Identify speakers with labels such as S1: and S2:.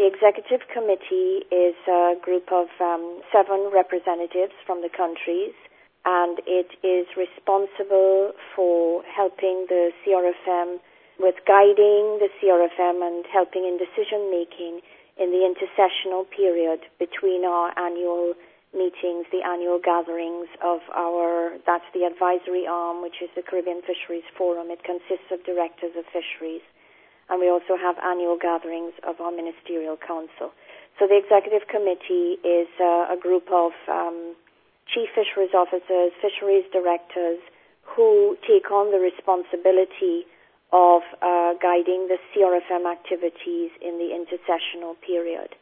S1: The executive committee is a group of 7 representatives from the countries, and it is responsible for helping the CRFM with guiding the CRFM and helping in decision-making in the intersessional period between our annual meetings, the annual gatherings of that's the advisory arm, which is the Caribbean Fisheries Forum. It consists of directors of fisheries. And we also have annual gatherings of our ministerial council. So the executive committee is a group of chief fisheries officers, fisheries directors, who take on the responsibility of guiding the CRFM activities in the intersessional period.